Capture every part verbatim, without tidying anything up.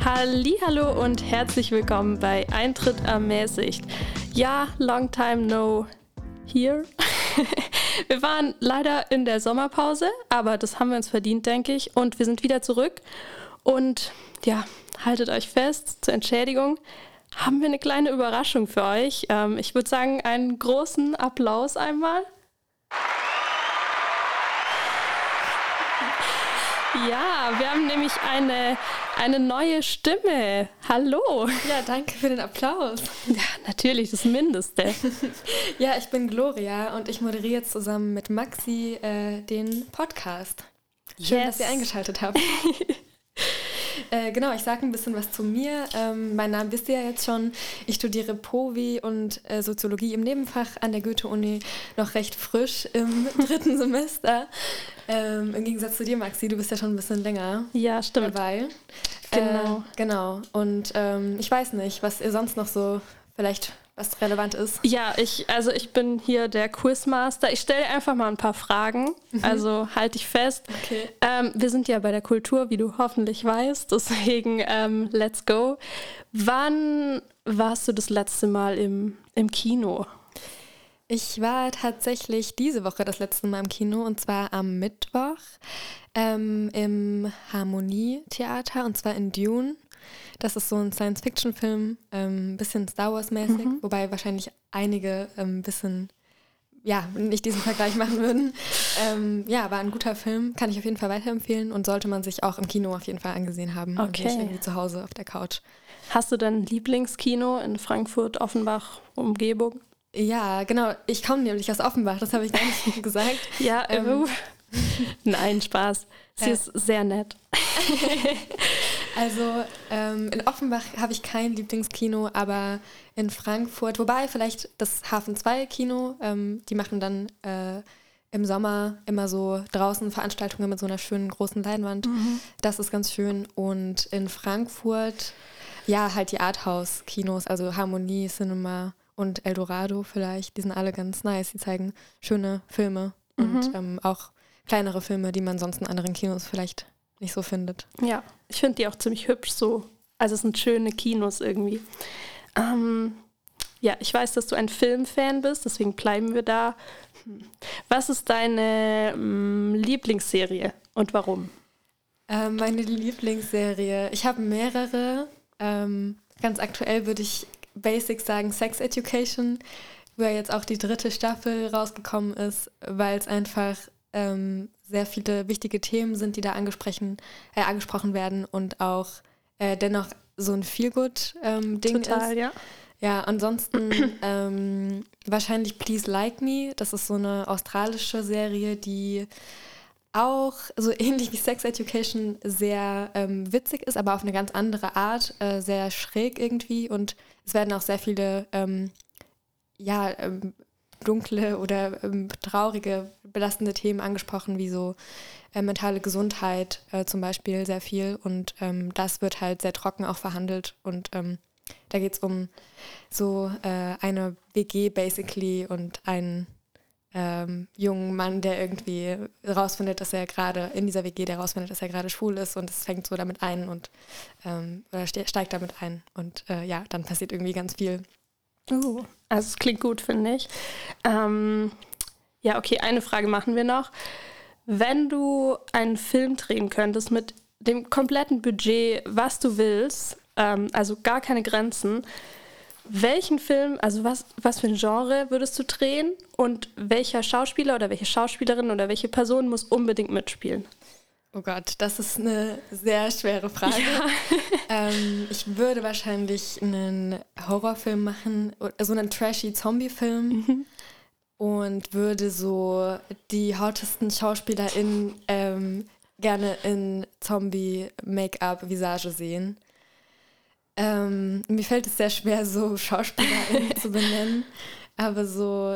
Hallihallo und herzlich willkommen bei Eintritt ermäßigt. Ja, long time no here. Wir waren leider in der Sommerpause, aber das haben wir uns verdient, denke ich. Und wir sind wieder zurück. Und ja, haltet euch fest, zur Entschädigung haben wir eine kleine Überraschung für euch. Ähm, ich würde sagen, einen großen Applaus einmal. Ja, wir haben nämlich eine, eine neue Stimme. Hallo. Ja, danke für den Applaus. Ja, natürlich, das Mindeste. Ja, ich bin Gloria und ich moderiere zusammen mit Maxi äh, den Podcast. Schön, Yes. dass ihr eingeschaltet habt. äh, genau, ich sage ein bisschen was zu mir. Ähm, mein Name wisst ihr ja jetzt schon. Ich studiere Povi und äh, Soziologie im Nebenfach an der Goethe-Uni, noch recht frisch im dritten Semester. Ähm, Im Gegensatz zu dir, Maxi, du bist ja schon ein bisschen länger Ja, stimmt. dabei. Genau. Äh, genau. Und ähm, ich weiß nicht, was ihr sonst noch so vielleicht was relevant ist. Ja, ich, also ich bin hier der Quizmaster. Ich stelle einfach mal ein paar Fragen. Mhm. Also halt dich fest. Okay. Ähm, wir sind ja bei der Kultur, wie du hoffentlich weißt. Deswegen, ähm, let's go. Wann warst du das letzte Mal im, im Kino? Ich war tatsächlich diese Woche das letzte Mal im Kino und zwar am Mittwoch ähm, im Harmonietheater und zwar in Dune. Das ist so ein Science-Fiction-Film, ein ähm, bisschen Star Wars-mäßig, mhm. wobei wahrscheinlich einige ein ähm, bisschen, ja, nicht diesen Vergleich machen würden. Ähm, ja, war ein guter Film, kann ich auf jeden Fall weiterempfehlen und sollte man sich auch im Kino auf jeden Fall angesehen haben okay. und nicht irgendwie zu Hause auf der Couch. Hast du dein Lieblingskino in Frankfurt, Offenbach, Umgebung? Ja, genau. Ich komme nämlich aus Offenbach, das habe ich gar nicht gesagt. Ja, ähm. Nein, Spaß. Sie äh. ist sehr nett. Also ähm, in Offenbach habe ich kein Lieblingskino, aber in Frankfurt, wobei vielleicht das Hafen zwei Kino, ähm, die machen dann äh, im Sommer immer so draußen Veranstaltungen mit so einer schönen großen Leinwand. Mhm. Das ist ganz schön. Und in Frankfurt, ja, halt die Arthouse-Kinos, also Harmonie, Cinema und Eldorado vielleicht, die sind alle ganz nice. Die zeigen schöne Filme mhm. und ähm, auch kleinere Filme, die man sonst in anderen Kinos vielleicht nicht so findet. Ja, ich finde die auch ziemlich hübsch so. Also es sind schöne Kinos irgendwie. Ähm, ja, ich weiß, dass du ein Filmfan bist, deswegen bleiben wir da. Was ist deine ähm, Lieblingsserie und warum? Äh, meine Lieblingsserie, ich habe mehrere. Ähm, ganz aktuell würde ich basic sagen Sex Education, wo jetzt auch die dritte Staffel rausgekommen ist, weil es einfach ähm, sehr viele wichtige Themen sind, die da angesprochen, äh, angesprochen werden und auch äh, dennoch so ein Feel-Good-Ding ist. Total, ja. Ja, ansonsten ähm, wahrscheinlich Please Like Me. Das ist so eine australische Serie, die auch so ähnlich wie Sex Education sehr ähm, witzig ist, aber auf eine ganz andere Art, äh, sehr schräg irgendwie. Und es werden auch sehr viele ähm, ja, ähm, dunkle oder ähm, traurige, belastende Themen angesprochen, wie so äh, mentale Gesundheit äh, zum Beispiel sehr viel. Und ähm, das wird halt sehr trocken auch verhandelt. Und ähm, da geht es um so äh, eine W G basically und einen ähm, jungen Mann, der irgendwie rausfindet, dass er gerade in dieser W G, der rausfindet, dass er gerade schwul ist und es fängt so damit ein und ähm, oder ste- steigt damit ein. Und äh, ja, dann passiert irgendwie ganz viel. Uh, also es klingt gut, finde ich. Ähm, ja, okay, eine Frage machen wir noch. Wenn du einen Film drehen könntest mit dem kompletten Budget, was du willst, ähm, also gar keine Grenzen, welchen Film, also was, was für ein Genre würdest du drehen und welcher Schauspieler oder welche Schauspielerin oder welche Person muss unbedingt mitspielen? Oh Gott, das ist eine sehr schwere Frage. Ja. ähm, ich würde wahrscheinlich einen Horrorfilm machen, so einen trashy Zombie-Film mhm. und würde so die hottesten SchauspielerInnen ähm, gerne in Zombie-Make-up-Visage sehen. Ähm, mir fällt es sehr schwer, so SchauspielerInnen zu benennen, aber so,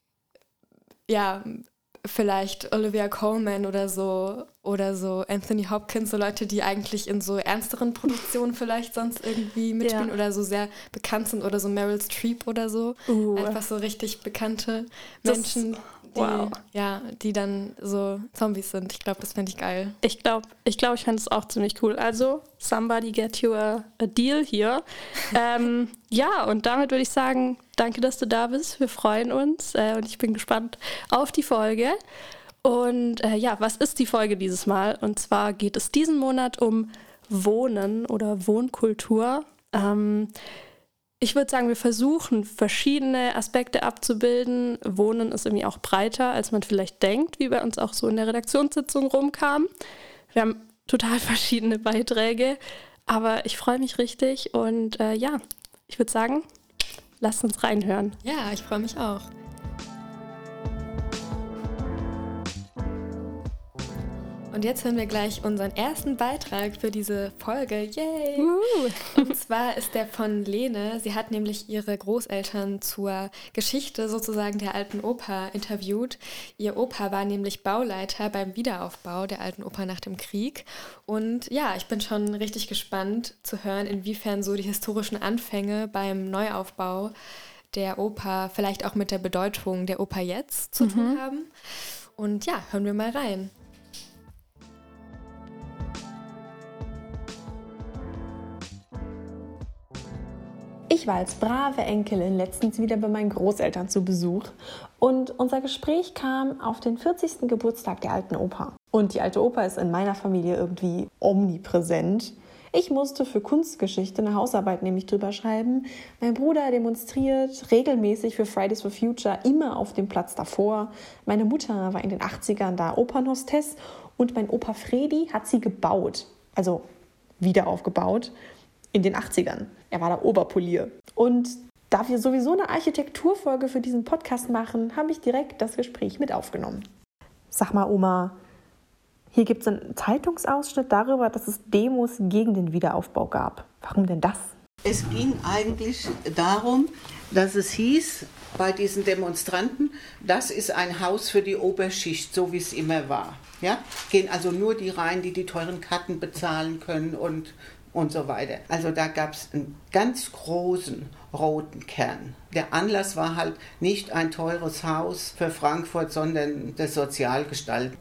ja, vielleicht Olivia Colman oder so oder so Anthony Hopkins, so Leute, die eigentlich in so ernsteren Produktionen vielleicht sonst irgendwie mitspielen ja. oder so sehr bekannt sind oder so Meryl Streep oder so. Uh. Einfach so richtig bekannte Menschen, die, wow. ja, die dann so Zombies sind. Ich glaube, das fände ich geil. Ich glaube, ich, glaub, ich fände es auch ziemlich cool. Also, somebody get you a, a deal hier. ähm, ja, und damit würde ich sagen, danke, dass du da bist. Wir freuen uns äh, und ich bin gespannt auf die Folge. Und äh, ja, was ist die Folge dieses Mal? Und zwar geht es diesen Monat um Wohnen oder Wohnkultur. Ähm, ich würde sagen, wir versuchen, verschiedene Aspekte abzubilden. Wohnen ist irgendwie auch breiter, als man vielleicht denkt, wie bei uns auch so in der Redaktionssitzung rumkam. Wir haben total verschiedene Beiträge, aber ich freue mich richtig und äh, ja, ich würde sagen, lasst uns reinhören. Ja, ich freue mich auch. Und jetzt hören wir gleich unseren ersten Beitrag für diese Folge. Yay! Uh. Und zwar ist der von Lene. Sie hat nämlich ihre Großeltern zur Geschichte sozusagen der Alten Oper interviewt. Ihr Opa war nämlich Bauleiter beim Wiederaufbau der Alten Oper nach dem Krieg. Und ja, ich bin schon richtig gespannt zu hören, inwiefern so die historischen Anfänge beim Neuaufbau der Oper vielleicht auch mit der Bedeutung der Oper jetzt zu mhm. tun haben. Und ja, hören wir mal rein. Ich war als brave Enkelin letztens wieder bei meinen Großeltern zu Besuch und unser Gespräch kam auf den vierzigsten Geburtstag der Alten Oper. Und die Alte Oper ist in meiner Familie irgendwie omnipräsent. Ich musste für Kunstgeschichte eine Hausarbeit nämlich drüber schreiben. Mein Bruder demonstriert regelmäßig für Fridays for Future immer auf dem Platz davor. Meine Mutter war in den achtzigern da Opernhostess und mein Opa Fredi hat sie gebaut, also wieder aufgebaut. In den achtzigern. Er war da Oberpolier. Und da wir sowieso eine Architekturfolge für diesen Podcast machen, habe ich direkt das Gespräch mit aufgenommen. Sag mal, Oma, hier gibt es einen Zeitungsausschnitt darüber, dass es Demos gegen den Wiederaufbau gab. Warum denn das? Es ging eigentlich darum, dass es hieß bei diesen Demonstranten, das ist ein Haus für die Oberschicht, so wie es immer war. Ja? Gehen also nur die rein, die die teuren Karten bezahlen können und und so weiter. Also da gab es einen ganz großen roten Kern. Der Anlass war halt nicht ein teures Haus für Frankfurt, sondern das Sozialgestalten.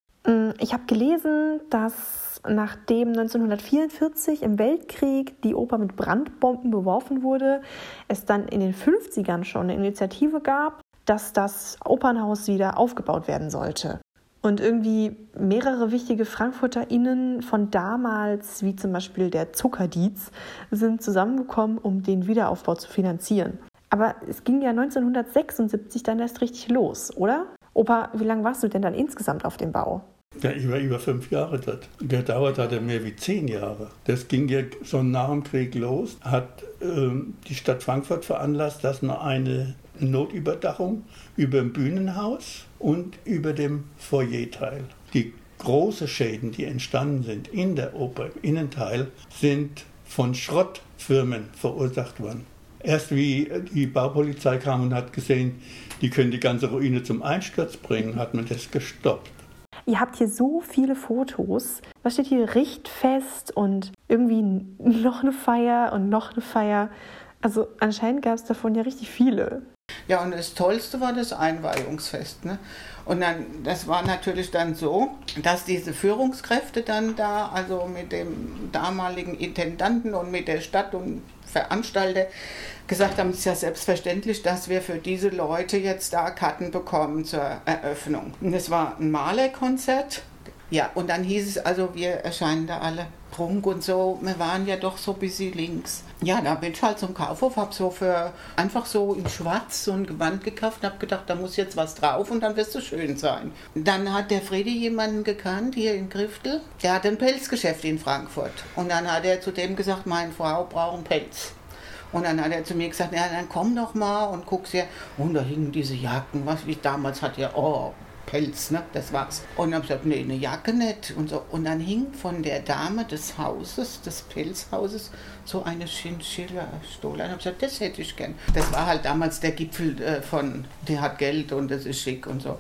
Ich habe gelesen, dass nachdem neunzehnhundertvierundvierzig im Weltkrieg die Oper mit Brandbomben beworfen wurde, es dann in den fünfzigern schon eine Initiative gab, dass das Opernhaus wieder aufgebaut werden sollte. Und irgendwie mehrere wichtige FrankfurterInnen von damals, wie zum Beispiel der Zuckerdietz, sind zusammengekommen, um den Wiederaufbau zu finanzieren. Aber es ging ja neunzehnhundertsechsundsiebzig dann erst richtig los, oder? Opa, wie lange warst du denn dann insgesamt auf dem Bau? Ja, ich war über fünf Jahre dort. Der dauert hatte mehr wie zehn Jahre. Das ging ja schon nach dem Krieg los. Hat ähm, die Stadt Frankfurt veranlasst, dass noch eine Notüberdachung über dem Bühnenhaus und über dem Foyerteil. Die großen Schäden, die entstanden sind in der Oper, im Innenteil, sind von Schrottfirmen verursacht worden. Erst wie die Baupolizei kam und hat gesehen, die können die ganze Ruine zum Einsturz bringen, hat man das gestoppt. Ihr habt hier so viele Fotos. Was steht hier? Richtfest und irgendwie noch eine Feier und noch eine Feier. Also anscheinend gab es davon ja richtig viele. Ja, und das Tollste war das Einweihungsfest. Ne? Und dann, das war natürlich dann so, dass diese Führungskräfte dann da, also mit dem damaligen Intendanten und mit der Stadt und Veranstalter, gesagt haben, es ist ja selbstverständlich, dass wir für diese Leute jetzt da Karten bekommen zur Eröffnung. Und es war ein Malerkonzert. Ja, und dann hieß es also, wir erscheinen da alle Prunk und so. Wir waren ja doch so ein bisschen links. Ja, da bin ich halt zum Kaufhof, hab so für einfach so in schwarz so ein Gewand gekauft und hab gedacht, da muss jetzt was drauf und dann wirst du schön sein. Dann hat der Fredi jemanden gekannt, hier in Griftel. Der hat ein Pelzgeschäft in Frankfurt. Und dann hat er zu dem gesagt, meine Frau braucht einen Pelz. Und dann hat er zu mir gesagt, ja, dann komm doch mal und guck's hier. Und da hingen diese Jacken, was ich damals hatte, ja, oh, Pelz, ne, das war's. Und dann habe ich gesagt, nee, eine Jacke nicht. Und, so. Und dann hing von der Dame des Hauses, des Pelzhauses, so eine Chinchilla-Stola. Und dann habe ich gesagt, das hätte ich gern. Das war halt damals der Gipfel äh, von, der hat Geld und das ist schick und so.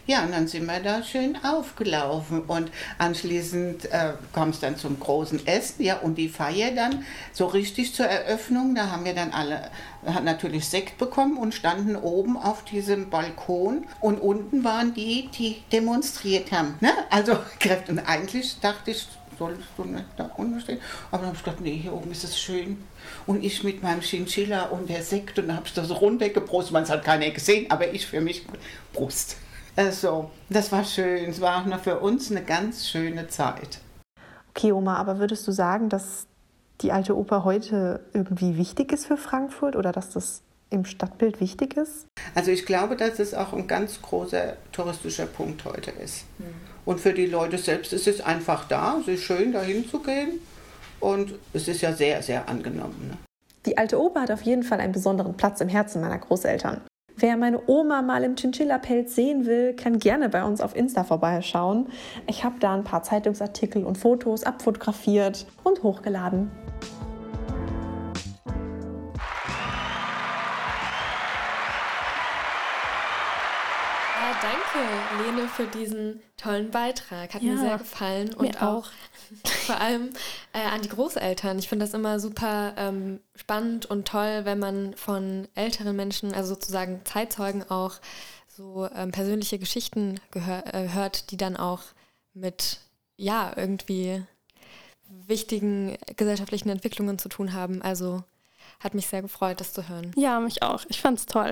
Ja, und dann sind wir da schön aufgelaufen und anschließend äh, kam es dann zum großen Essen, ja, und die Feier dann so richtig zur Eröffnung, da haben wir dann alle, hat natürlich Sekt bekommen und standen oben auf diesem Balkon und unten waren die, die demonstriert haben, ne? Also Kräfte, und eigentlich dachte ich, solltest du nicht da unten stehen, aber dann habe ich gedacht, nee, hier oben ist es schön. Und ich mit meinem Chinchilla und der Sekt und dann habe ich das runtergebrust, man hat keiner gesehen, aber ich für mich Brust. Also, das war schön. Es war auch noch für uns eine ganz schöne Zeit. Okay, Oma, aber würdest du sagen, dass die Alte Oper heute irgendwie wichtig ist für Frankfurt oder dass das im Stadtbild wichtig ist? Also ich glaube, dass es auch ein ganz großer touristischer Punkt heute ist. Mhm. Und für die Leute selbst ist es einfach da. Es ist schön, da hinzugehen. Und es ist ja sehr, sehr angenommen. Ne? Die Alte Oper hat auf jeden Fall einen besonderen Platz im Herzen meiner Großeltern. Wer meine Oma mal im Chinchilla-Pelz sehen will, kann gerne bei uns auf Insta vorbeischauen. Ich habe da ein paar Zeitungsartikel und Fotos abfotografiert und hochgeladen. Ja, danke, Lene, für diesen tollen Beitrag. Hat ja, mir sehr gefallen. Und mir auch. Vor allem äh, an die Großeltern. Ich finde das immer super ähm, spannend und toll, wenn man von älteren Menschen, also sozusagen Zeitzeugen auch, so ähm, persönliche Geschichten gehör, äh, hört, die dann auch mit, ja, irgendwie wichtigen gesellschaftlichen Entwicklungen zu tun haben. Also hat mich sehr gefreut, das zu hören. Ja, mich auch. Ich fand's toll.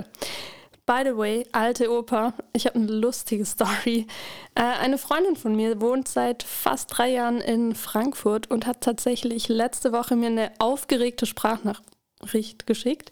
By the way, Alte Oper, ich habe eine lustige Story. Äh, eine Freundin von mir wohnt seit fast drei Jahren in Frankfurt und hat tatsächlich letzte Woche mir eine aufgeregte Sprachnachricht geschickt,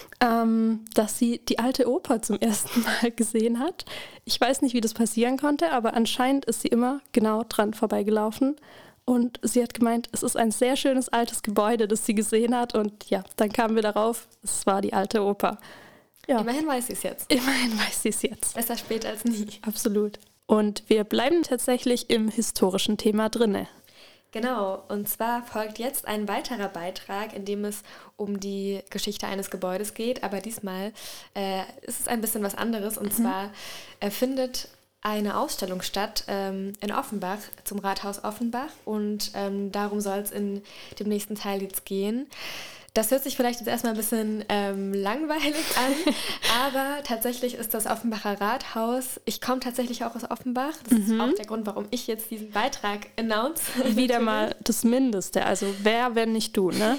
ähm, dass sie die Alte Oper zum ersten Mal gesehen hat. Ich weiß nicht, wie das passieren konnte, aber anscheinend ist sie immer genau dran vorbeigelaufen. Und sie hat gemeint, es ist ein sehr schönes altes Gebäude, das sie gesehen hat. Und ja, dann kamen wir darauf, es war die Alte Oper. Ja. Immerhin weiß sie es jetzt. Immerhin weiß sie es jetzt. Besser spät als nie. Absolut. Und wir bleiben tatsächlich im historischen Thema drinne. Genau, und zwar folgt jetzt ein weiterer Beitrag, in dem es um die Geschichte eines Gebäudes geht, aber diesmal äh, ist es ein bisschen was anderes. Und mhm. zwar äh, findet eine Ausstellung statt ähm, in Offenbach, zum Rathaus Offenbach, und ähm, darum soll es in dem nächsten Teil jetzt gehen. Das hört sich vielleicht jetzt erstmal ein bisschen ähm, langweilig an, aber tatsächlich ist das Offenbacher Rathaus, ich komme tatsächlich auch aus Offenbach, das mhm. ist auch der Grund, warum ich jetzt diesen Beitrag announce. Wieder mal das Mindeste, also wer, wenn nicht du, ne?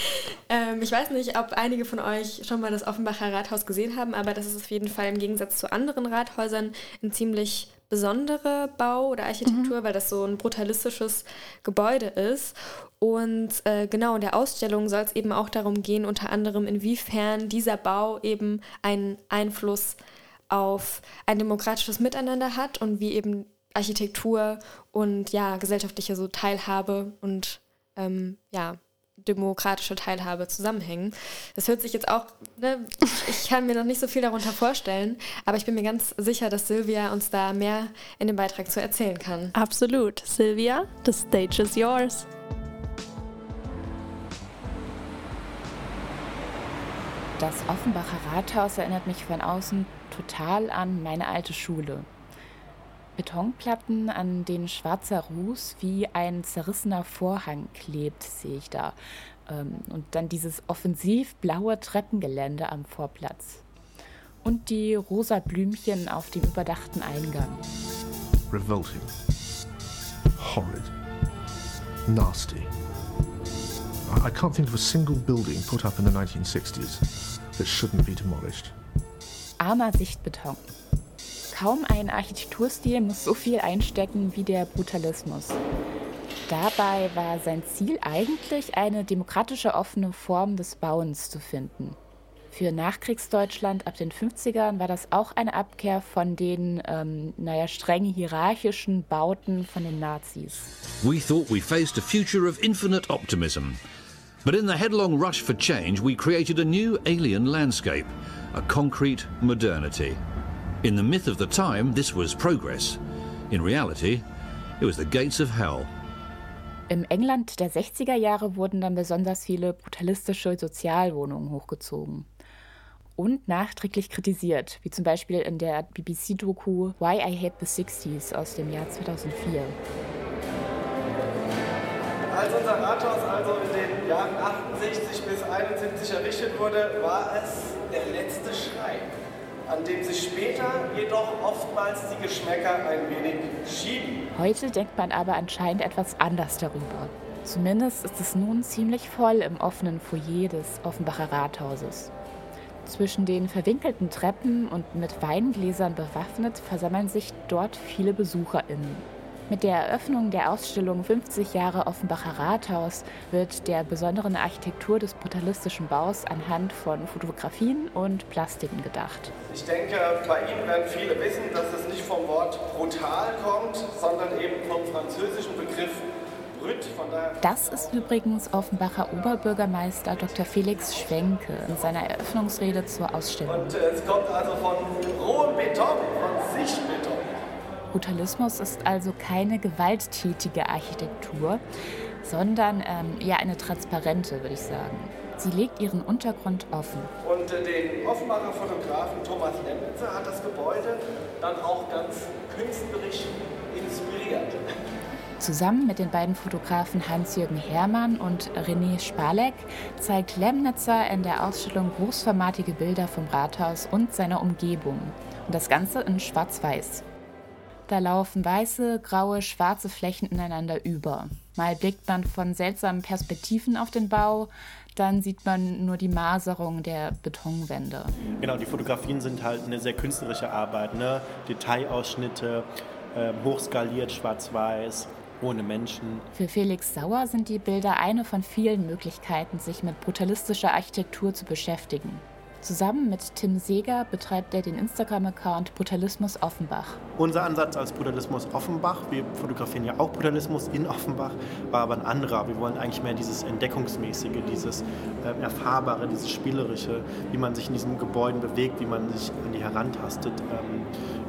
ähm, ich weiß nicht, ob einige von euch schon mal das Offenbacher Rathaus gesehen haben, aber das ist auf jeden Fall im Gegensatz zu anderen Rathäusern ein ziemlich besondere Bau oder Architektur, mhm. weil das so ein brutalistisches Gebäude ist. Und äh, genau, in der Ausstellung soll es eben auch darum gehen, unter anderem, inwiefern dieser Bau eben einen Einfluss auf ein demokratisches Miteinander hat und wie eben Architektur und ja, gesellschaftliche so Teilhabe und ähm, ja, demokratische Teilhabe zusammenhängen. Das hört sich jetzt auch, ne, ich kann mir noch nicht so viel darunter vorstellen, aber ich bin mir ganz sicher, dass Silvia uns da mehr in dem Beitrag zu erzählen kann. Absolut. Silvia, the stage is yours. Das Offenbacher Rathaus erinnert mich von außen total an meine alte Schule. Betonplatten, an denen schwarzer Ruß wie ein zerrissener Vorhang klebt, sehe ich da. Und dann dieses offensiv blaue Treppengelände am Vorplatz. Und die rosa Blümchen auf dem überdachten Eingang. Revolting. Horrid. Nasty. I can't think of a single building put up in the nineteen sixties that shouldn't be demolished. Armer Sichtbeton. Kaum ein Architekturstil muss so viel einstecken wie der Brutalismus. Dabei war sein Ziel eigentlich, eine demokratische, offene Form des Bauens zu finden. Für Nachkriegsdeutschland ab den fünfzigern war das auch eine Abkehr von den, ähm, naja, streng hierarchischen Bauten von den Nazis. We thought we faced a future of infinite optimism. But in the headlong rush for change, we created a new alien landscape, a concrete modernity. In the myth of the time, this was progress. In reality, it was the gates of hell. Im England der sechziger Jahre wurden dann besonders viele brutalistische Sozialwohnungen hochgezogen. und nachträglich kritisiert, wie zum Beispiel in der B B C-Doku Why I Hate the sixties aus dem Jahr zweitausendvier. Als unser Rathaus also in den Jahren achtundsechzig bis einundsiebzig errichtet wurde, war es der letzte Schrei, an dem sich später jedoch oftmals die Geschmäcker ein wenig schieden. Heute denkt man aber anscheinend etwas anders darüber. Zumindest ist es nun ziemlich voll im offenen Foyer des Offenbacher Rathauses. Zwischen den verwinkelten Treppen und mit Weingläsern bewaffnet versammeln sich dort viele BesucherInnen. Mit der Eröffnung der Ausstellung fünfzig Jahre Offenbacher Rathaus wird der besonderen Architektur des brutalistischen Baus anhand von Fotografien und Plastiken gedacht. Ich denke, bei Ihnen werden viele wissen, dass es nicht vom Wort brutal kommt, sondern eben vom französischen Begriff brut. Von daher das ist übrigens Offenbacher Oberbürgermeister Doktor Felix Schwenke in seiner Eröffnungsrede zur Ausstellung. Und es kommt also von rohem Beton, von Sichtbeton. Brutalismus ist also keine gewalttätige Architektur, sondern ähm, eher eine transparente, würde ich sagen. Sie legt ihren Untergrund offen. Und äh, den Offenbacher Fotografen Thomas Lemnitzer hat das Gebäude dann auch ganz künstlerisch inspiriert. Zusammen mit den beiden Fotografen Hans-Jürgen Herrmann und René Spalek zeigt Lemnitzer in der Ausstellung großformatige Bilder vom Rathaus und seiner Umgebung. Und das Ganze in Schwarz-Weiß. Da laufen weiße, graue, schwarze Flächen ineinander über. Mal blickt man von seltsamen Perspektiven auf den Bau, dann sieht man nur die Maserung der Betonwände. Genau, die Fotografien sind halt eine sehr künstlerische Arbeit, ne? Detailausschnitte, äh, hochskaliert, schwarz-weiß, ohne Menschen. Für Felix Sauer sind die Bilder eine von vielen Möglichkeiten, sich mit brutalistischer Architektur zu beschäftigen. Zusammen mit Tim Seeger betreibt er den Instagram-Account Brutalismus Offenbach. Unser Ansatz als Brutalismus Offenbach, wir fotografieren ja auch Brutalismus in Offenbach, war aber ein anderer. Wir wollen eigentlich mehr dieses Entdeckungsmäßige, dieses äh, Erfahrbare, dieses Spielerische, wie man sich in diesen Gebäuden bewegt, wie man sich an die herantastet, ähm,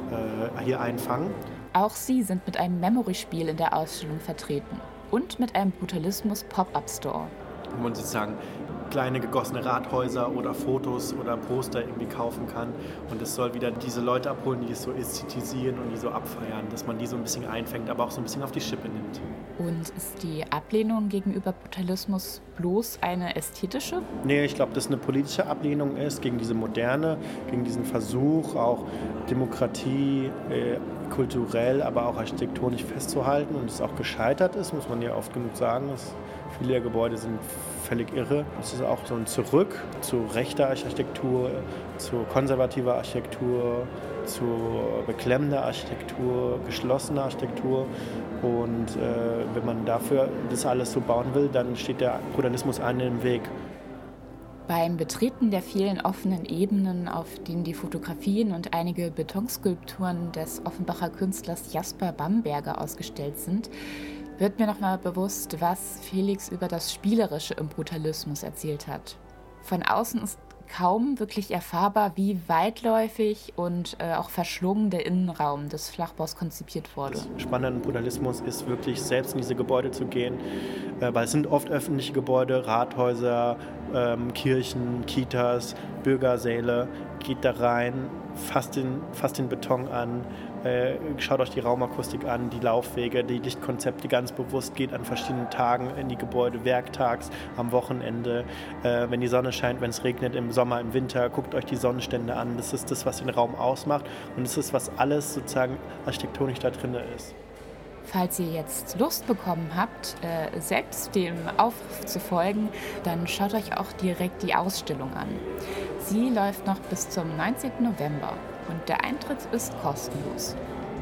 äh, hier einfangen. Auch sie sind mit einem Memory-Spiel in der Ausstellung vertreten und mit einem Brutalismus-Pop-Up-Store. Wo man sozusagen kleine gegossene Rathäuser oder Fotos oder Poster irgendwie kaufen kann. Und es soll wieder diese Leute abholen, die es so ästhetisieren und die so abfeiern, dass man die so ein bisschen einfängt, aber auch so ein bisschen auf die Schippe nimmt. Und ist die Ablehnung gegenüber Brutalismus bloß eine ästhetische? Nee, ich glaube, dass eine politische Ablehnung ist gegen diese Moderne, gegen diesen Versuch, auch Demokratie äh, kulturell, aber auch architektonisch festzuhalten und es auch gescheitert ist, muss man ja oft genug sagen. Es, viele der Gebäude sind völlig irre. Es ist auch so ein Zurück zu rechter Architektur, zu konservativer Architektur, zu beklemmender Architektur, geschlossener Architektur. Und äh, wenn man dafür das alles so bauen will, dann steht der Brutalismus einem im Weg. Beim Betreten der vielen offenen Ebenen, auf denen die Fotografien und einige Betonskulpturen des Offenbacher Künstlers Jasper Bamberger ausgestellt sind, wird mir nochmal bewusst, was Felix über das Spielerische im Brutalismus erzählt hat. Von außen ist kaum wirklich erfahrbar, wie weitläufig und äh, auch verschlungen der Innenraum des Flachbaus konzipiert wurde. Das Spannende an Brutalismus ist wirklich, selbst in diese Gebäude zu gehen, äh, weil es sind oft öffentliche Gebäude, Rathäuser, ähm, Kirchen, Kitas, Bürgersäle. Geht da rein, fasst den, fasst den Beton an, äh, schaut euch die Raumakustik an, die Laufwege, die Lichtkonzepte ganz bewusst, geht an verschiedenen Tagen in die Gebäude, werktags, am Wochenende, äh, wenn die Sonne scheint, wenn es regnet, im Sommer, im Winter, guckt euch die Sonnenstände an. Das ist das, was den Raum ausmacht und das ist, was alles sozusagen architektonisch da drin ist. Falls ihr jetzt Lust bekommen habt, äh, selbst dem Aufruf zu folgen, dann schaut euch auch direkt die Ausstellung an. Sie läuft noch bis zum neunzehnten November und der Eintritt ist kostenlos.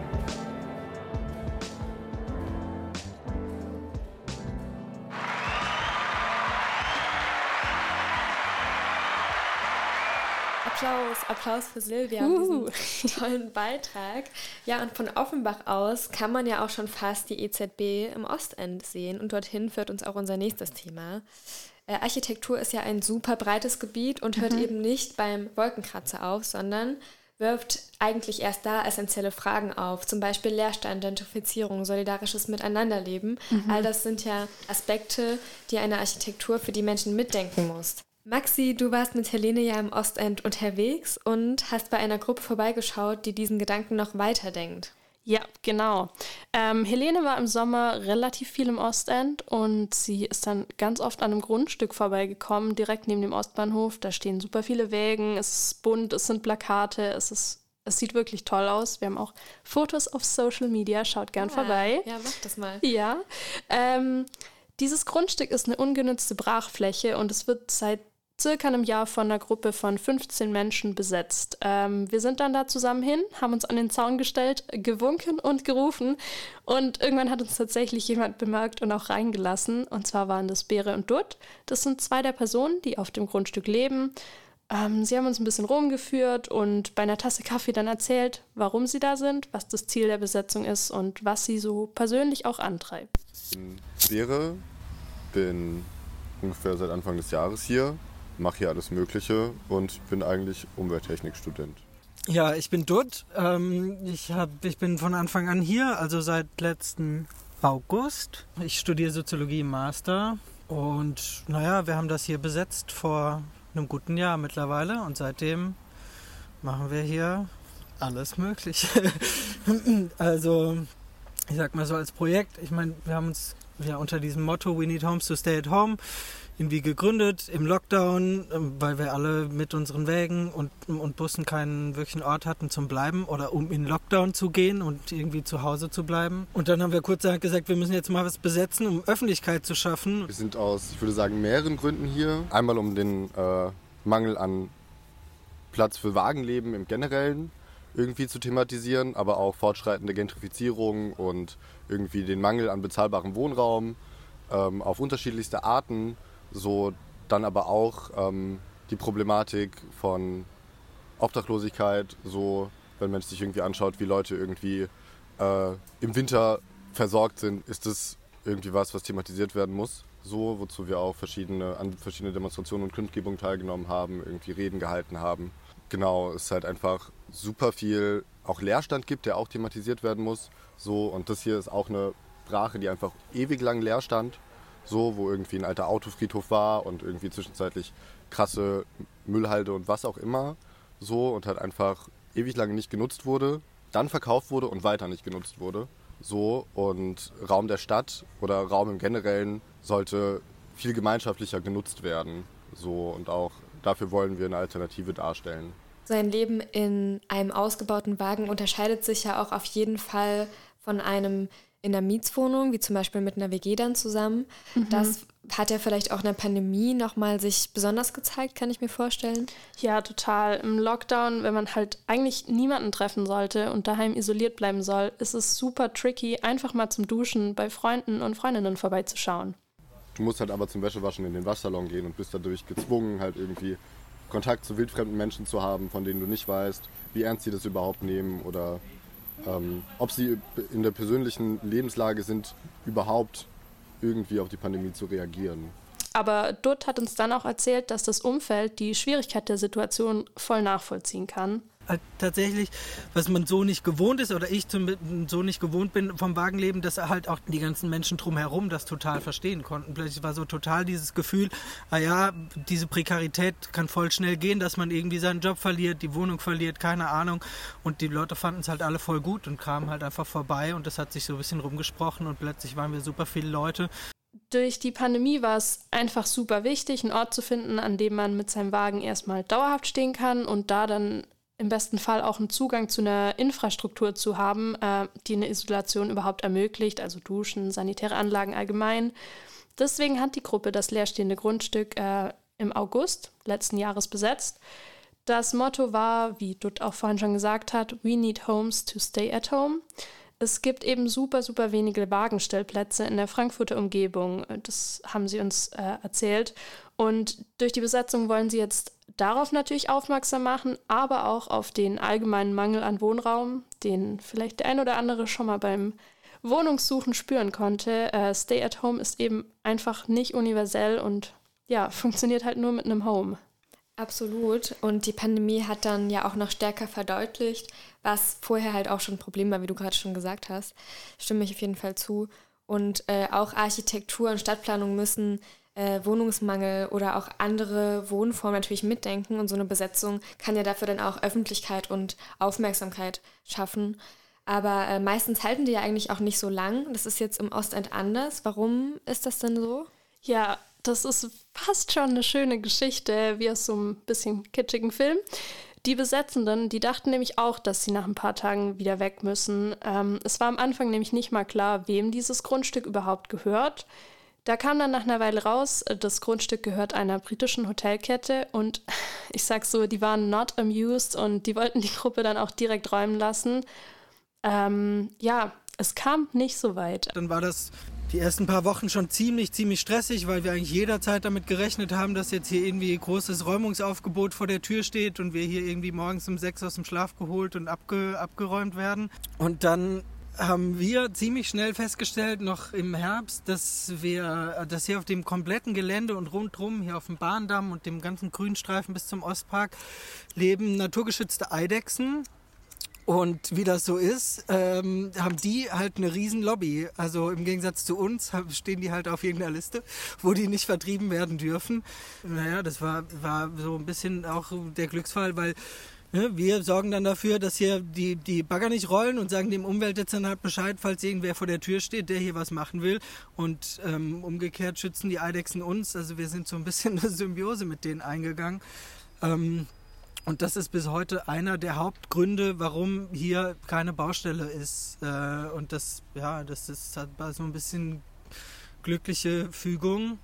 Applaus, Applaus für Silvia Uh. für diesen tollen Beitrag. Ja, und von Offenbach aus kann man ja auch schon fast die E Z B im Ostend sehen und dorthin führt uns auch unser nächstes Thema. Äh, Architektur ist ja ein super breites Gebiet und hört mhm. eben nicht beim Wolkenkratzer auf, sondern wirft eigentlich erst da essentielle Fragen auf, zum Beispiel Leerstand, Gentrifizierung, solidarisches Miteinanderleben. Mhm. All das sind ja Aspekte, die eine Architektur für die Menschen mitdenken muss. Maxi, du warst mit Helene ja im Ostend unterwegs und hast bei einer Gruppe vorbeigeschaut, die diesen Gedanken noch weiterdenkt. Ja, genau. Ähm, Helene war im Sommer relativ viel im Ostend und sie ist dann ganz oft an einem Grundstück vorbeigekommen, direkt neben dem Ostbahnhof. Da stehen super viele Wägen, es ist bunt, es sind Plakate, es ist, es sieht wirklich toll aus. Wir haben auch Fotos auf Social Media, schaut gern ah, vorbei. Ja, mach das mal. Ja, ähm, dieses Grundstück ist eine ungenutzte Brachfläche und es wird seit circa einem Jahr von einer Gruppe von fünfzehn Menschen besetzt. Ähm, wir sind dann da zusammen hin, haben uns an den Zaun gestellt, gewunken und gerufen und irgendwann hat uns tatsächlich jemand bemerkt und auch reingelassen. Und zwar waren das Beere und Dutt. Das sind zwei der Personen, die auf dem Grundstück leben. Ähm, sie haben uns ein bisschen rumgeführt und bei einer Tasse Kaffee dann erzählt, warum sie da sind, was das Ziel der Besetzung ist und was sie so persönlich auch antreibt. Ich bin Beere, bin ungefähr seit Anfang des Jahres hier, mache hier alles Mögliche und bin eigentlich Umwelttechnikstudent. Ja, ich bin Dutt. Ähm, ich, hab, ich bin von Anfang an hier, also seit letzten August. Ich studiere Soziologie im Master und naja, wir haben das hier besetzt vor einem guten Jahr mittlerweile und seitdem machen wir hier alles Mögliche. Also ich sag mal so als Projekt, ich meine, wir haben uns ja unter diesem Motto We need homes to stay at home irgendwie gegründet im Lockdown, weil wir alle mit unseren Wägen und, und Bussen keinen wirklichen Ort hatten zum Bleiben oder um in Lockdown zu gehen und irgendwie zu Hause zu bleiben. Und dann haben wir kurzerhand gesagt, wir müssen jetzt mal was besetzen, um Öffentlichkeit zu schaffen. Wir sind aus, ich würde sagen, mehreren Gründen hier. Einmal um den äh, Mangel an Platz für Wagenleben im Generellen irgendwie zu thematisieren, aber auch fortschreitende Gentrifizierung und irgendwie den Mangel an bezahlbarem Wohnraum ähm, auf unterschiedlichste Arten. So dann aber auch ähm, die Problematik von Obdachlosigkeit, so wenn man sich irgendwie anschaut, wie Leute irgendwie äh, im Winter versorgt sind, ist das irgendwie was, was thematisiert werden muss. So, wozu wir auch verschiedene, an verschiedene Demonstrationen und Kundgebungen teilgenommen haben, irgendwie Reden gehalten haben. Genau, es halt einfach super viel auch Leerstand gibt, der auch thematisiert werden muss. So, und das hier ist auch eine Brache, die einfach ewig lang leer stand. So, wo irgendwie ein alter Autofriedhof war und irgendwie zwischenzeitlich krasse Müllhalde und was auch immer. So, und halt einfach ewig lange nicht genutzt wurde, dann verkauft wurde und weiter nicht genutzt wurde. So, und Raum der Stadt oder Raum im Generellen sollte viel gemeinschaftlicher genutzt werden. So, und auch dafür wollen wir eine Alternative darstellen. Sein Leben in einem ausgebauten Wagen unterscheidet sich ja auch auf jeden Fall von einem in einer Mietswohnung, wie zum Beispiel mit einer W G dann zusammen. Mhm. Das hat ja vielleicht auch in der Pandemie nochmal sich besonders gezeigt, kann ich mir vorstellen. Ja, total. Im Lockdown, wenn man halt eigentlich niemanden treffen sollte und daheim isoliert bleiben soll, ist es super tricky, einfach mal zum Duschen bei Freunden und Freundinnen vorbeizuschauen. Du musst halt aber zum Wäschewaschen in den Waschsalon gehen und bist dadurch gezwungen, halt irgendwie Kontakt zu wildfremden Menschen zu haben, von denen du nicht weißt, wie ernst sie das überhaupt nehmen oder ähm, ob sie in der persönlichen Lebenslage sind, überhaupt irgendwie auf die Pandemie zu reagieren. Aber Dutt hat uns dann auch erzählt, dass das Umfeld die Schwierigkeit der Situation voll nachvollziehen kann. Tatsächlich, was man so nicht gewohnt ist oder ich zum, so nicht gewohnt bin vom Wagenleben, dass halt auch die ganzen Menschen drumherum das total verstehen konnten. Plötzlich war so total dieses Gefühl, ah ja, diese Prekarität kann voll schnell gehen, dass man irgendwie seinen Job verliert, die Wohnung verliert, keine Ahnung. Und die Leute fanden es halt alle voll gut und kamen halt einfach vorbei und das hat sich so ein bisschen rumgesprochen und plötzlich waren wir super viele Leute. Durch die Pandemie war es einfach super wichtig, einen Ort zu finden, an dem man mit seinem Wagen erstmal dauerhaft stehen kann und da dann im besten Fall auch einen Zugang zu einer Infrastruktur zu haben, äh, die eine Isolation überhaupt ermöglicht, also Duschen, sanitäre Anlagen allgemein. Deswegen hat die Gruppe das leerstehende Grundstück äh, im August letzten Jahres besetzt. Das Motto war, wie Dutt auch vorhin schon gesagt hat, We need homes to stay at home. Es gibt eben super, super wenige Wagenstellplätze in der Frankfurter Umgebung. Das haben sie uns äh, erzählt. Und durch die Besetzung wollen sie jetzt darauf natürlich aufmerksam machen, aber auch auf den allgemeinen Mangel an Wohnraum, den vielleicht der ein oder andere schon mal beim Wohnungssuchen spüren konnte. Äh, Stay at Home ist eben einfach nicht universell und ja, funktioniert halt nur mit einem Home. Absolut. Und die Pandemie hat dann ja auch noch stärker verdeutlicht, was vorher halt auch schon ein Problem war, wie du gerade schon gesagt hast. Stimme ich auf jeden Fall zu. Und äh, auch Architektur und Stadtplanung müssen äh, Wohnungsmangel oder auch andere Wohnformen natürlich mitdenken. Und so eine Besetzung kann ja dafür dann auch Öffentlichkeit und Aufmerksamkeit schaffen. Aber äh, meistens halten die ja eigentlich auch nicht so lang. Das ist jetzt im Ostend anders. Warum ist das denn so? Ja, das ist fast schon eine schöne Geschichte, wie aus so einem bisschen kitschigen Film. Die Besetzenden, die dachten nämlich auch, dass sie nach ein paar Tagen wieder weg müssen. Ähm, es war am Anfang nämlich nicht mal klar, wem dieses Grundstück überhaupt gehört. Da kam dann nach einer Weile raus, das Grundstück gehört einer britischen Hotelkette und ich sag so, die waren not amused und die wollten die Gruppe dann auch direkt räumen lassen. Ähm, ja, es kam nicht so weit. Dann war das die ersten paar Wochen schon ziemlich, ziemlich stressig, weil wir eigentlich jederzeit damit gerechnet haben, dass jetzt hier irgendwie großes Räumungsaufgebot vor der Tür steht und wir hier irgendwie morgens um sechs aus dem Schlaf geholt und abge, abgeräumt werden. Und dann haben wir ziemlich schnell festgestellt, noch im Herbst, dass wir, dass hier auf dem kompletten Gelände und rundherum, hier auf dem Bahndamm und dem ganzen Grünstreifen bis zum Ostpark, leben naturgeschützte Eidechsen. Und wie das so ist, ähm, haben die halt eine riesen Lobby. Also im Gegensatz zu uns stehen die halt auf irgendeiner Liste, wo die nicht vertrieben werden dürfen. Naja, das war, war so ein bisschen auch der Glücksfall, weil ne, wir sorgen dann dafür, dass hier die, die Bagger nicht rollen und sagen dem Umweltdezernat Bescheid, falls irgendwer vor der Tür steht, der hier was machen will. Und ähm, umgekehrt schützen die Eidechsen uns. Also wir sind so ein bisschen eine Symbiose mit denen eingegangen. Ähm, Und das ist bis heute einer der Hauptgründe, warum hier keine Baustelle ist. Und das, ja, das ist halt so ein bisschen glückliche Fügung.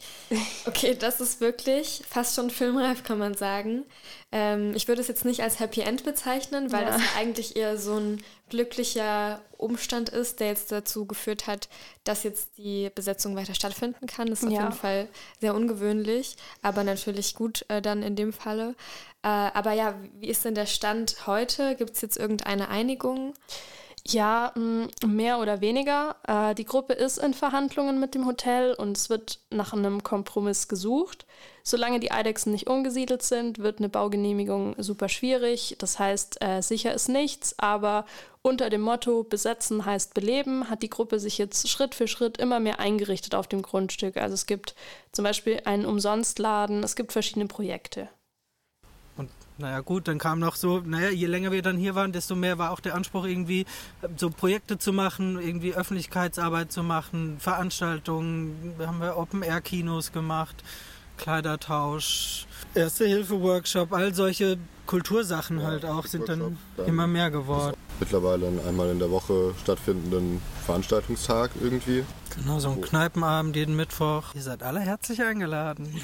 Okay, das ist wirklich fast schon filmreif, kann man sagen. Ähm, ich würde es jetzt nicht als Happy End bezeichnen, weil ja. das ja eigentlich eher so ein glücklicher Umstand ist, der jetzt dazu geführt hat, dass jetzt die Besetzung weiter stattfinden kann. Das ist auf ja. jeden Fall sehr ungewöhnlich, aber natürlich gut äh, dann in dem Falle. Äh, aber ja, wie ist denn der Stand heute? Gibt es jetzt irgendeine Einigung? Ja, mehr oder weniger. Äh, die Gruppe ist in Verhandlungen mit dem Hotel und es wird nach einem Kompromiss gesucht. Solange die Eidechsen nicht umgesiedelt sind, wird eine Baugenehmigung super schwierig. Das heißt, äh, sicher ist nichts, aber unter dem Motto besetzen heißt beleben, hat die Gruppe sich jetzt Schritt für Schritt immer mehr eingerichtet auf dem Grundstück. Also es gibt zum Beispiel einen Umsonstladen, es gibt verschiedene Projekte. Naja gut, dann kam noch so, naja, je länger wir dann hier waren, desto mehr war auch der Anspruch irgendwie, so Projekte zu machen, irgendwie Öffentlichkeitsarbeit zu machen, Veranstaltungen, da haben wir Open-Air-Kinos gemacht, Kleidertausch, Erste-Hilfe-Workshop, all solche Kultursachen ja, halt auch sind dann, dann immer mehr geworden. Mittlerweile einen einmal in der Woche stattfindenden Veranstaltungstag irgendwie. Genau, so ein oh. Kneipenabend jeden Mittwoch. Ihr seid alle herzlich eingeladen.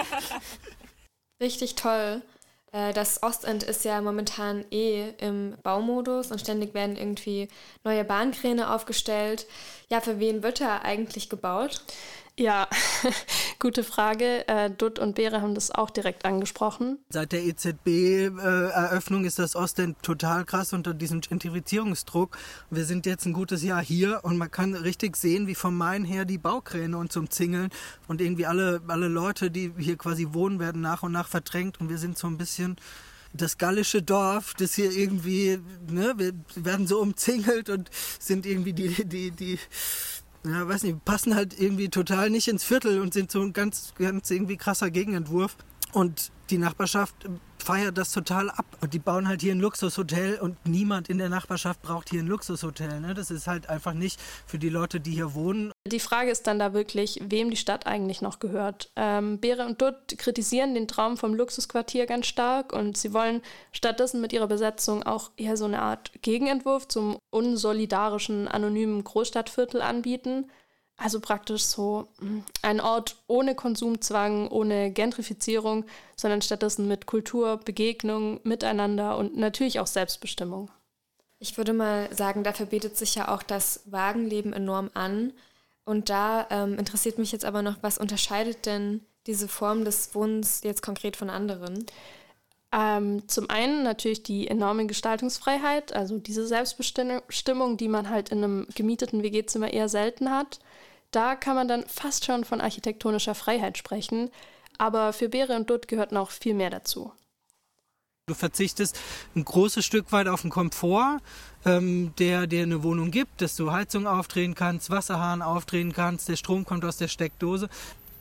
Richtig toll. Das Ostend ist ja momentan eh im Baumodus und ständig werden irgendwie neue Bahnkräne aufgestellt. Ja, für wen wird da eigentlich gebaut? Ja, gute Frage. Äh, Dutt und Beere haben das auch direkt angesprochen. Seit der E Z B-Eröffnung ist das Ostend total krass unter diesem Gentrifizierungsdruck. Wir sind jetzt ein gutes Jahr hier und man kann richtig sehen, wie vom Main her die Baukräne uns umzingeln und irgendwie alle, alle Leute, die hier quasi wohnen, werden nach und nach verdrängt und wir sind so ein bisschen das gallische Dorf, das hier irgendwie, ne, wir werden so umzingelt und sind irgendwie die, die, die, ja, weiß nicht, passen halt irgendwie total nicht ins Viertel und sind so ein ganz, ganz irgendwie krasser Gegenentwurf. Und die Nachbarschaft feiert das total ab. Und die bauen halt hier ein Luxushotel und niemand in der Nachbarschaft braucht hier ein Luxushotel. Ne? Das ist halt einfach nicht für die Leute, die hier wohnen. Die Frage ist dann da wirklich, wem die Stadt eigentlich noch gehört. Ähm, Beere und Dutt kritisieren den Traum vom Luxusquartier ganz stark und sie wollen stattdessen mit ihrer Besetzung auch eher so eine Art Gegenentwurf zum unsolidarischen, anonymen Großstadtviertel anbieten. Also praktisch so ein Ort ohne Konsumzwang, ohne Gentrifizierung, sondern stattdessen mit Kultur, Begegnung, Miteinander und natürlich auch Selbstbestimmung. Ich würde mal sagen, dafür bietet sich ja auch das Wagenleben enorm an. Und da ähm, interessiert mich jetzt aber noch, was unterscheidet denn diese Form des Wohnens jetzt konkret von anderen? Ähm, zum einen natürlich die enorme Gestaltungsfreiheit, also diese Selbstbestimmung, die man halt in einem gemieteten W G-Zimmer eher selten hat. Da kann man dann fast schon von architektonischer Freiheit sprechen, aber für Beere und Dutt gehört noch viel mehr dazu. Du verzichtest ein großes Stück weit auf den Komfort, ähm, der dir eine Wohnung gibt, dass du Heizung aufdrehen kannst, Wasserhahn aufdrehen kannst, der Strom kommt aus der Steckdose.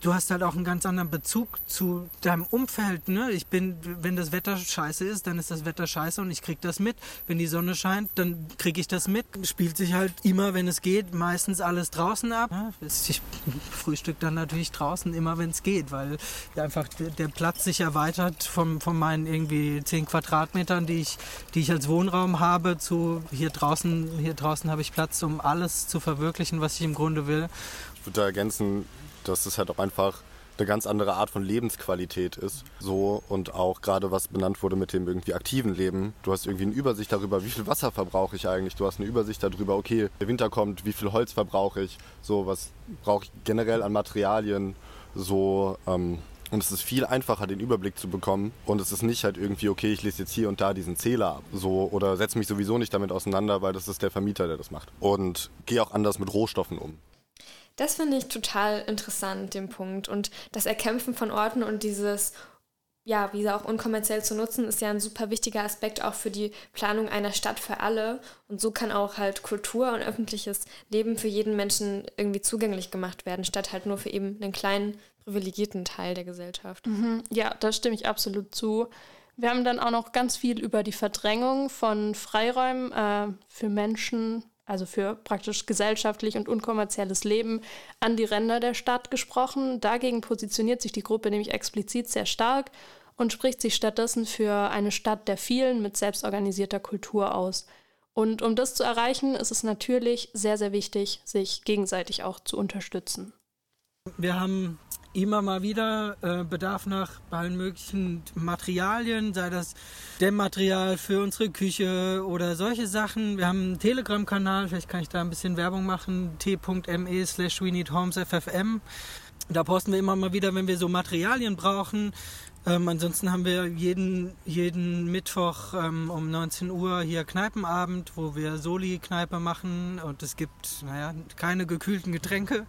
du hast halt auch einen ganz anderen Bezug zu deinem Umfeld. Ne? Ich bin, wenn das Wetter scheiße ist, dann ist das Wetter scheiße und ich krieg das mit. Wenn die Sonne scheint, dann kriege ich das mit. Spielt sich halt immer, wenn es geht, meistens alles draußen ab. Ich frühstück dann natürlich draußen, immer wenn es geht, weil einfach der Platz sich erweitert von, von meinen irgendwie zehn Quadratmetern, die ich, die ich als Wohnraum habe, zu hier draußen, hier draußen habe ich Platz, um alles zu verwirklichen, was ich im Grunde will. Ich würde da ergänzen, dass es halt auch einfach eine ganz andere Art von Lebensqualität ist. So, und auch gerade was benannt wurde mit dem irgendwie aktiven Leben. Du hast irgendwie eine Übersicht darüber, wie viel Wasser verbrauche ich eigentlich. Du hast eine Übersicht darüber, okay, der Winter kommt, wie viel Holz verbrauche ich. So, was brauche ich generell an Materialien. So, ähm, und es ist viel einfacher, den Überblick zu bekommen. Und es ist nicht halt irgendwie, okay, ich lese jetzt hier und da diesen Zähler ab. So, oder setze mich sowieso nicht damit auseinander, weil das ist der Vermieter, der das macht. Und gehe auch anders mit Rohstoffen um. Das finde ich total interessant, den Punkt. Und das Erkämpfen von Orten und dieses, ja, wie auch unkommerziell zu nutzen, ist ja ein super wichtiger Aspekt auch für die Planung einer Stadt für alle. Und so kann auch halt Kultur und öffentliches Leben für jeden Menschen irgendwie zugänglich gemacht werden, statt halt nur für eben einen kleinen, privilegierten Teil der Gesellschaft. Mhm. Ja, da stimme ich absolut zu. Wir haben dann auch noch ganz viel über die Verdrängung von Freiräumen äh, für Menschen, also für praktisch gesellschaftlich und unkommerzielles Leben an die Ränder der Stadt gesprochen. Dagegen positioniert sich die Gruppe nämlich explizit sehr stark und spricht sich stattdessen für eine Stadt der vielen mit selbstorganisierter Kultur aus. Und um das zu erreichen, ist es natürlich sehr, sehr wichtig, sich gegenseitig auch zu unterstützen. Wir haben immer mal wieder äh, Bedarf nach allen möglichen Materialien, sei das Dämmmaterial für unsere Küche oder solche Sachen. Wir haben einen Telegram-Kanal, vielleicht kann ich da ein bisschen Werbung machen, t.me slash we need homes ffm. Da posten wir immer mal wieder, wenn wir so Materialien brauchen. Ähm, ansonsten haben wir jeden, jeden Mittwoch ähm, um neunzehn Uhr hier Kneipenabend, wo wir Soli-Kneipe machen und es gibt, naja, keine gekühlten Getränke.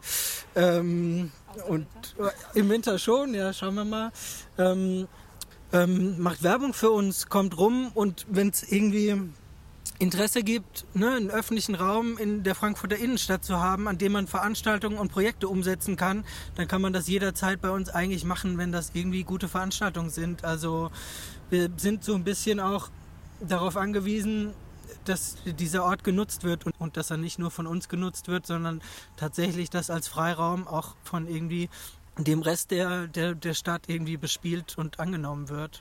Ähm, und äh, im Winter schon, ja, schauen wir mal. Ähm, ähm, macht Werbung für uns, kommt rum und wenn es irgendwie Interesse gibt, ne, einen öffentlichen Raum in der Frankfurter Innenstadt zu haben, an dem man Veranstaltungen und Projekte umsetzen kann, dann kann man das jederzeit bei uns eigentlich machen, wenn das irgendwie gute Veranstaltungen sind. Also wir sind so ein bisschen auch darauf angewiesen, dass dieser Ort genutzt wird und, und dass er nicht nur von uns genutzt wird, sondern tatsächlich das als Freiraum auch von irgendwie dem Rest der, der, der Stadt irgendwie bespielt und angenommen wird.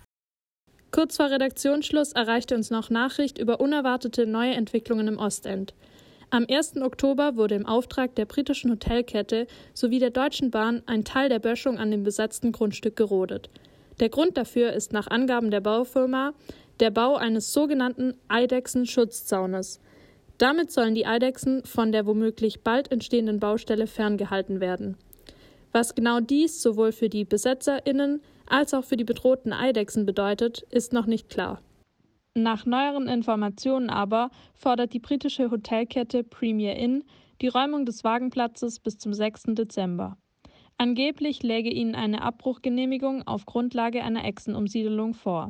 Kurz vor Redaktionsschluss erreichte uns noch Nachricht über unerwartete neue Entwicklungen im Ostend. Am ersten Oktober wurde im Auftrag der britischen Hotelkette sowie der Deutschen Bahn ein Teil der Böschung an dem besetzten Grundstück gerodet. Der Grund dafür ist nach Angaben der Baufirma der Bau eines sogenannten Eidechsen-Schutzzaunes. Damit sollen die Eidechsen von der womöglich bald entstehenden Baustelle ferngehalten werden. Was genau dies sowohl für die BesetzerInnen als auch für die bedrohten Eidechsen bedeutet, ist noch nicht klar. Nach neueren Informationen aber fordert die britische Hotelkette Premier Inn die Räumung des Wagenplatzes bis zum sechsten Dezember. Angeblich läge ihnen eine Abbruchgenehmigung auf Grundlage einer Echsenumsiedelung vor.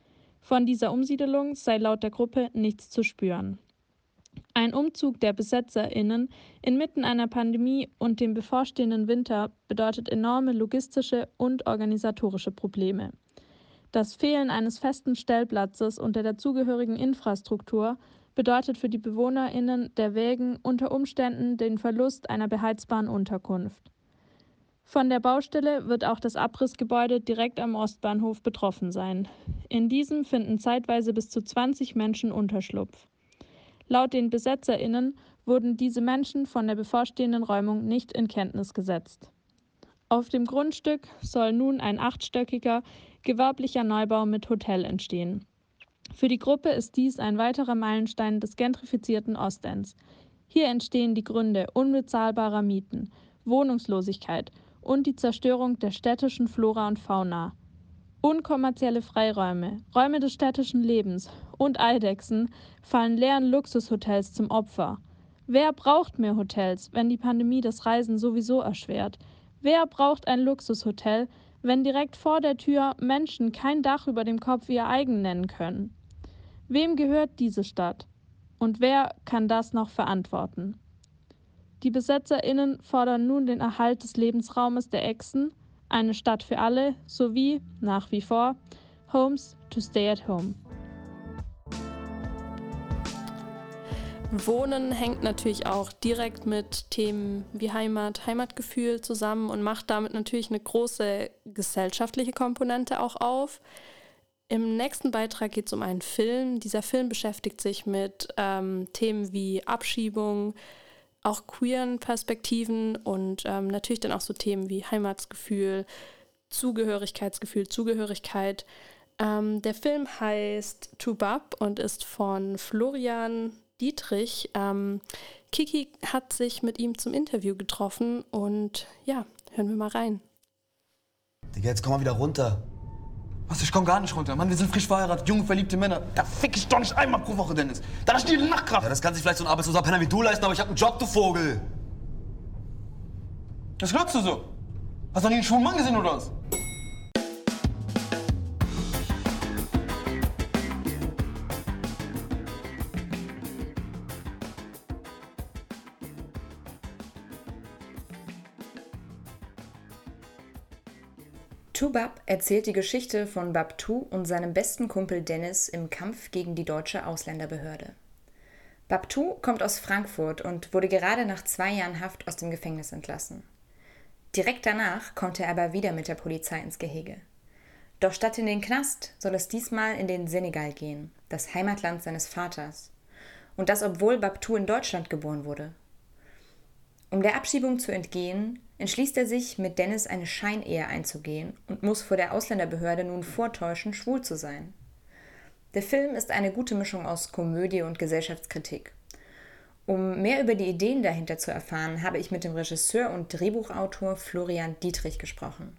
Von dieser Umsiedelung sei laut der Gruppe nichts zu spüren. Ein Umzug der BesetzerInnen inmitten einer Pandemie und dem bevorstehenden Winter bedeutet enorme logistische und organisatorische Probleme. Das Fehlen eines festen Stellplatzes und der dazugehörigen Infrastruktur bedeutet für die BewohnerInnen der Wägen unter Umständen den Verlust einer beheizbaren Unterkunft. Von der Baustelle wird auch das Abrissgebäude direkt am Ostbahnhof betroffen sein. In diesem finden zeitweise bis zu zwanzig Menschen Unterschlupf. Laut den BesetzerInnen wurden diese Menschen von der bevorstehenden Räumung nicht in Kenntnis gesetzt. Auf dem Grundstück soll nun ein achtstöckiger, gewerblicher Neubau mit Hotel entstehen. Für die Gruppe ist dies ein weiterer Meilenstein des gentrifizierten Ostends. Hier entstehen die Gründe unbezahlbarer Mieten, Wohnungslosigkeit und die Zerstörung der städtischen Flora und Fauna. Unkommerzielle Freiräume, Räume des städtischen Lebens und Eidechsen fallen leeren Luxushotels zum Opfer. Wer braucht mehr Hotels, wenn die Pandemie das Reisen sowieso erschwert? Wer braucht ein Luxushotel, wenn direkt vor der Tür Menschen kein Dach über dem Kopf ihr eigen nennen können? Wem gehört diese Stadt? Und wer kann das noch verantworten? Die BesetzerInnen fordern nun den Erhalt des Lebensraumes der Echsen Eine Stadt für alle sowie, nach wie vor, Homes to Stay at Home. Wohnen hängt natürlich auch direkt mit Themen wie Heimat, Heimatgefühl zusammen und macht damit natürlich eine große gesellschaftliche Komponente auch auf. Im nächsten Beitrag geht es um einen Film. Dieser Film beschäftigt sich mit ähm, Themen wie Abschiebung, auch queeren Perspektiven und ähm, natürlich dann auch so Themen wie Heimatsgefühl, Zugehörigkeitsgefühl, Zugehörigkeit. Ähm, der Film heißt Toubab und ist von Florian Dietrich. Ähm, Kiki hat sich mit ihm zum Interview getroffen und ja, hören wir mal rein. Digga, jetzt komm mal wieder runter. Was, ich komm gar nicht runter. Mann, wir sind frisch verheiratet, junge, verliebte Männer. Da fick ich doch nicht einmal pro Woche, Dennis. Da hast du die Nachtkraft. Ja, das kann sich vielleicht so ein arbeitsloser Penner wie du leisten, aber ich hab einen Job, du Vogel. Was glotzt du so? Hast du noch nie einen schwulen Mann gesehen, oder was? Toubab erzählt die Geschichte von Babtou und seinem besten Kumpel Dennis im Kampf gegen die deutsche Ausländerbehörde. Babtou kommt aus Frankfurt und wurde gerade nach zwei Jahren Haft aus dem Gefängnis entlassen. Direkt danach kommt er aber wieder mit der Polizei ins Gehege. Doch statt in den Knast soll es diesmal in den Senegal gehen, das Heimatland seines Vaters. Und das, obwohl Babtou in Deutschland geboren wurde. Um der Abschiebung zu entgehen, entschließt er sich, mit Dennis eine Scheinehe einzugehen und muss vor der Ausländerbehörde nun vortäuschen, schwul zu sein. Der Film ist eine gute Mischung aus Komödie und Gesellschaftskritik. Um mehr über die Ideen dahinter zu erfahren, habe ich mit dem Regisseur und Drehbuchautor Florian Dietrich gesprochen.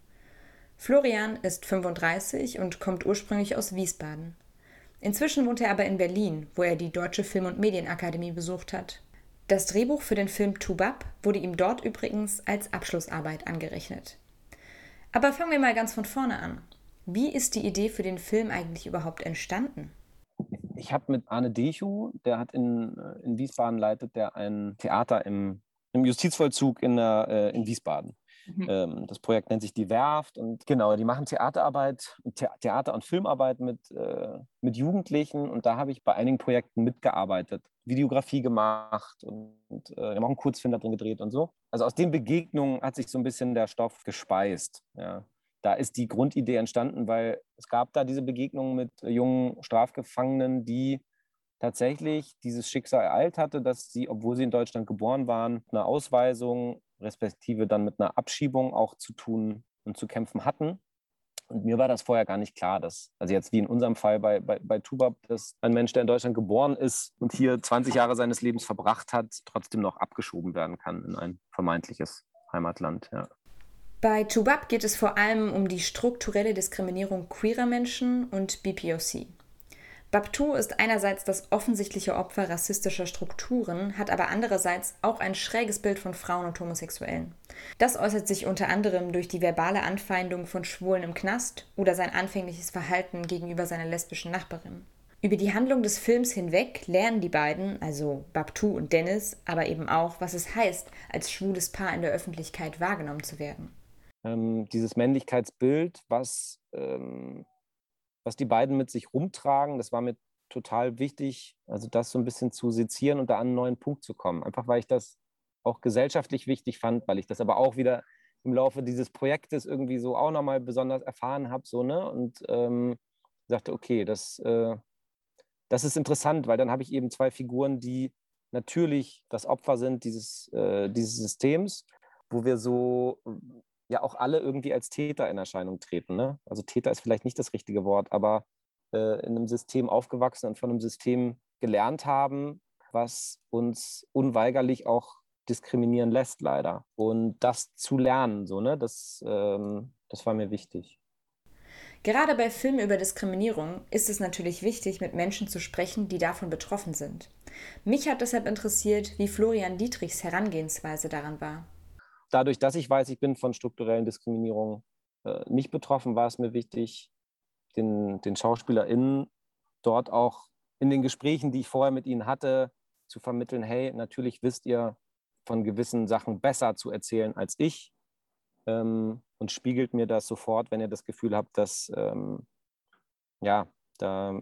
Florian ist fünfunddreißig und kommt ursprünglich aus Wiesbaden. Inzwischen wohnt er aber in Berlin, wo er die Deutsche Film- und Medienakademie besucht hat. Das Drehbuch für den Film Toubab wurde ihm dort übrigens als Abschlussarbeit angerechnet. Aber fangen wir mal ganz von vorne an. Wie ist die Idee für den Film eigentlich überhaupt entstanden? Ich habe mit Arne Dechu, der hat in, in Wiesbaden leitet, der ein Theater im, im Justizvollzug in, der, äh, in Wiesbaden. Mhm. Ähm, das Projekt nennt sich Die Werft und genau, die machen Theaterarbeit, The- Theater- und Filmarbeit mit, äh, mit Jugendlichen und da habe ich bei einigen Projekten mitgearbeitet, Videografie gemacht und, und äh, wir haben auch einen Kurzfilm da drin gedreht und so. Also aus den Begegnungen hat sich so ein bisschen der Stoff gespeist, ja. Da ist die Grundidee entstanden, weil es gab da diese Begegnungen mit jungen Strafgefangenen, die tatsächlich dieses Schicksal ereilt hatte, dass sie, obwohl sie in Deutschland geboren waren, eine Ausweisung respektive dann mit einer Abschiebung auch zu tun und zu kämpfen hatten. Und mir war das vorher gar nicht klar, dass, also jetzt wie in unserem Fall bei, bei, bei Toubab, dass ein Mensch, der in Deutschland geboren ist und hier zwanzig Jahre seines Lebens verbracht hat, trotzdem noch abgeschoben werden kann in ein vermeintliches Heimatland. Ja. Bei Toubab geht es vor allem um die strukturelle Diskriminierung queerer Menschen und B P O C. Babtou ist einerseits das offensichtliche Opfer rassistischer Strukturen, hat aber andererseits auch ein schräges Bild von Frauen und Homosexuellen. Das äußert sich unter anderem durch die verbale Anfeindung von Schwulen im Knast oder sein anfängliches Verhalten gegenüber seiner lesbischen Nachbarin. Über die Handlung des Films hinweg lernen die beiden, also Babtou und Dennis, aber eben auch, was es heißt, als schwules Paar in der Öffentlichkeit wahrgenommen zu werden. Ähm, dieses Männlichkeitsbild, was, ähm, was die beiden mit sich rumtragen, das war mir total wichtig, also das so ein bisschen zu sezieren und da an einen neuen Punkt zu kommen. Einfach weil ich das auch gesellschaftlich wichtig fand, weil ich das aber auch wieder im Laufe dieses Projektes irgendwie so auch nochmal besonders erfahren habe, so, ne? Und ähm, sagte, okay, das, äh, das ist interessant, weil dann habe ich eben zwei Figuren, die natürlich das Opfer sind dieses, äh, dieses Systems, wo wir so ja auch alle irgendwie als Täter in Erscheinung treten. Ne? Also Täter ist vielleicht nicht das richtige Wort, aber äh, in einem System aufgewachsen und von einem System gelernt haben, was uns unweigerlich auch diskriminieren lässt, leider. Und das zu lernen, so, ne? das, ähm, das war mir wichtig. Gerade bei Filmen über Diskriminierung ist es natürlich wichtig, mit Menschen zu sprechen, die davon betroffen sind. Mich hat deshalb interessiert, wie Florian Dietrichs Herangehensweise daran war. Dadurch, dass ich weiß, ich bin von strukturellen Diskriminierungen äh, nicht betroffen, war es mir wichtig, den, den SchauspielerInnen dort auch in den Gesprächen, die ich vorher mit ihnen hatte, zu vermitteln, hey, natürlich wisst ihr von gewissen Sachen besser zu erzählen als ich. Ähm, und spiegelt mir das sofort, wenn ihr das Gefühl habt, dass ähm, ja, da,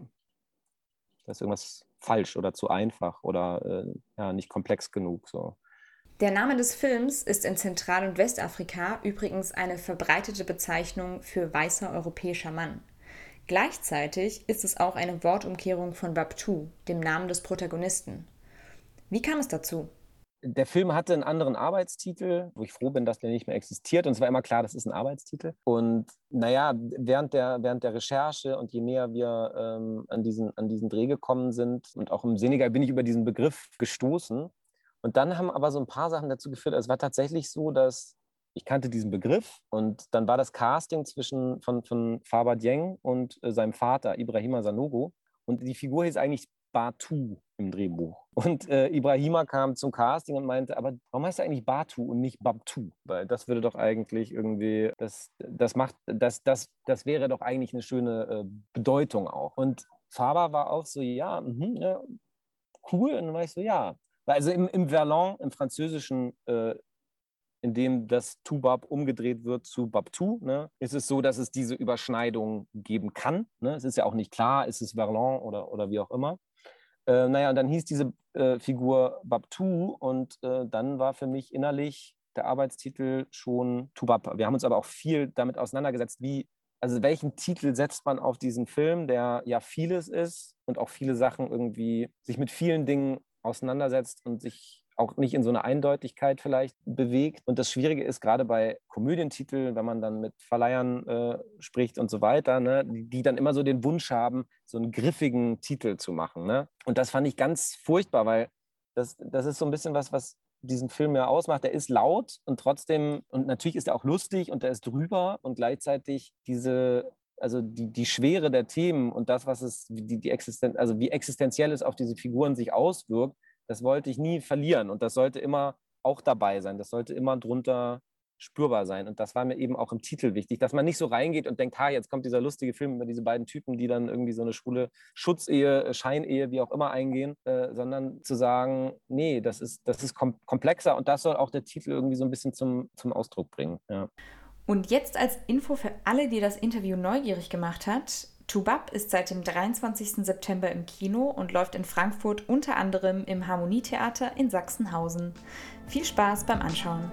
da ist irgendwas falsch oder zu einfach oder äh, ja, nicht komplex genug. So. Der Name des Films ist in Zentral- und Westafrika übrigens eine verbreitete Bezeichnung für weißer europäischer Mann. Gleichzeitig ist es auch eine Wortumkehrung von Babtu, dem Namen des Protagonisten. Wie kam es dazu? Der Film hatte einen anderen Arbeitstitel, wo ich froh bin, dass der nicht mehr existiert. Und es war immer klar, das ist ein Arbeitstitel. Und naja, während der, während der Recherche und je näher wir ähm, an, diesen, an diesen Dreh gekommen sind und auch im Senegal bin ich über diesen Begriff gestoßen. Und dann haben aber so ein paar Sachen dazu geführt. Es war tatsächlich so, dass ich kannte diesen Begriff und dann war das Casting zwischen, von, von Farba Dieng und äh, seinem Vater, Ibrahima Sanogo. Und die Figur hieß eigentlich Batu im Drehbuch. Und äh, Ibrahima kam zum Casting und meinte, aber warum heißt er eigentlich Batu und nicht Babtu? Weil das würde doch eigentlich irgendwie, das, das macht, das, das, das wäre doch eigentlich eine schöne äh, Bedeutung auch. Und Farba war auch so, ja, mh, ja, cool. Und dann war ich so, ja. Also im, im Verlan, im Französischen, äh, in dem das Toubab umgedreht wird zu Babtu, ne, ist es so, dass es diese Überschneidung geben kann. Ne? Es ist ja auch nicht klar, ist es Verlan oder, oder wie auch immer. Äh, naja, und dann hieß diese äh, Figur Babtu und äh, dann war für mich innerlich der Arbeitstitel schon Toubab. Wir haben uns aber auch viel damit auseinandergesetzt, wie, also welchen Titel setzt man auf diesen Film, der ja vieles ist und auch viele Sachen irgendwie sich mit vielen Dingen auseinandersetzt und sich auch nicht in so eine Eindeutigkeit vielleicht bewegt. Und das Schwierige ist gerade bei Komödientiteln, wenn man dann mit Verleihern äh, spricht und so weiter, ne, die, die dann immer so den Wunsch haben, so einen griffigen Titel zu machen. Ne? Und das fand ich ganz furchtbar, weil das, das ist so ein bisschen was, was diesen Film ja ausmacht. Der ist laut und trotzdem, und natürlich ist er auch lustig und der ist drüber und gleichzeitig diese, also die, die Schwere der Themen und das, was es, die, die Existen- also wie existenziell es auf diese Figuren sich auswirkt, das wollte ich nie verlieren und das sollte immer auch dabei sein. Das sollte immer drunter spürbar sein. Und das war mir eben auch im Titel wichtig, dass man nicht so reingeht und denkt, ha, jetzt kommt dieser lustige Film über diese beiden Typen, die dann irgendwie so eine schwule Schutzehe, Scheinehe, wie auch immer eingehen, äh, sondern zu sagen, nee, das ist, das ist kom- komplexer und das soll auch der Titel irgendwie so ein bisschen zum, zum Ausdruck bringen. Ja. Und jetzt als Info für alle, die das Interview neugierig gemacht hat: Toubab ist seit dem dreiundzwanzigsten September im Kino und läuft in Frankfurt unter anderem im Harmonietheater in Sachsenhausen. Viel Spaß beim Anschauen.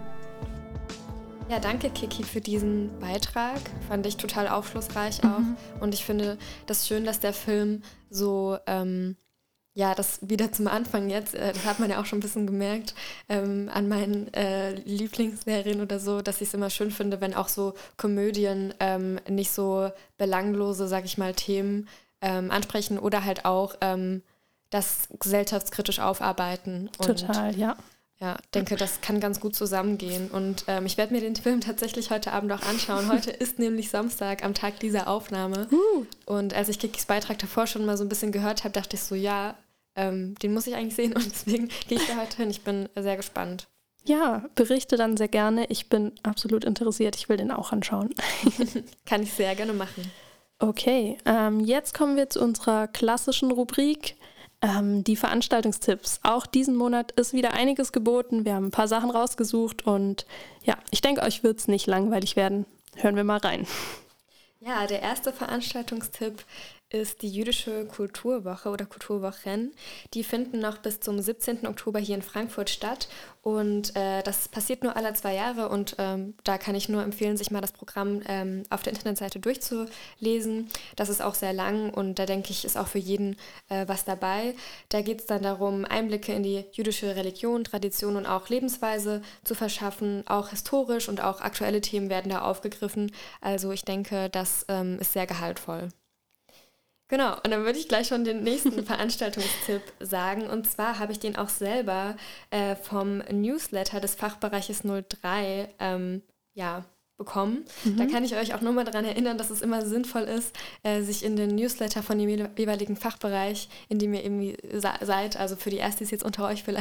Ja, danke Kiki für diesen Beitrag. Fand ich total aufschlussreich auch. Mhm. Und ich finde das schön, dass der Film so, ähm, ja, das wieder zum Anfang jetzt, äh, das hat man ja auch schon ein bisschen gemerkt, ähm, an meinen äh, Lieblingsserien oder so, dass ich es immer schön finde, wenn auch so Komödien ähm, nicht so belanglose, sag ich mal, Themen ähm, ansprechen oder halt auch ähm, das gesellschaftskritisch aufarbeiten. Und, Total, ja. Ja, denke, das kann ganz gut zusammengehen. Und ähm, ich werde mir den Film tatsächlich heute Abend auch anschauen. Heute ist nämlich Samstag, am Tag dieser Aufnahme. Uh. Und als ich Kikis Beitrag davor schon mal so ein bisschen gehört habe, dachte ich so, ja, ähm, den muss ich eigentlich sehen. Und deswegen gehe ich da heute hin. Ich bin sehr gespannt. Ja, berichte dann sehr gerne. Ich bin absolut interessiert. Ich will den auch anschauen. Kann ich sehr gerne machen. Okay, ähm, jetzt kommen wir zu unserer klassischen Rubrik. Ähm, die Veranstaltungstipps. Auch diesen Monat ist wieder einiges geboten. Wir haben ein paar Sachen rausgesucht und ja, ich denke, euch wird es nicht langweilig werden. Hören wir mal rein. Ja, der erste Veranstaltungstipp ist die Jüdische Kulturwoche oder Kulturwochen. Die finden noch bis zum siebzehnten Oktober hier in Frankfurt statt und äh, das passiert nur alle zwei Jahre und ähm, da kann ich nur empfehlen, sich mal das Programm ähm, auf der Internetseite durchzulesen. Das ist auch sehr lang und da denke ich, ist auch für jeden äh, was dabei. Da geht es dann darum, Einblicke in die jüdische Religion, Tradition und auch Lebensweise zu verschaffen. Auch historisch und auch aktuelle Themen werden da aufgegriffen. Also ich denke, das ähm, ist sehr gehaltvoll. Genau, und dann würde ich gleich schon den nächsten Veranstaltungstipp sagen. Und zwar habe ich den auch selber äh, vom Newsletter des Fachbereiches null drei ähm, ja, bekommen. Mhm. Da kann ich euch auch nur mal daran erinnern, dass es immer sinnvoll ist, äh, sich in den Newsletter von dem jeweiligen Fachbereich, in dem ihr irgendwie sa- seid, also für die Erstis jetzt unter euch vielleicht,